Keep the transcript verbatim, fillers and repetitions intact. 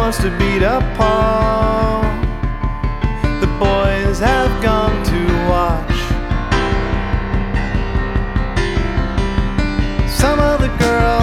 wants to beat up Paul. The boys have gone to watch. Some of the girls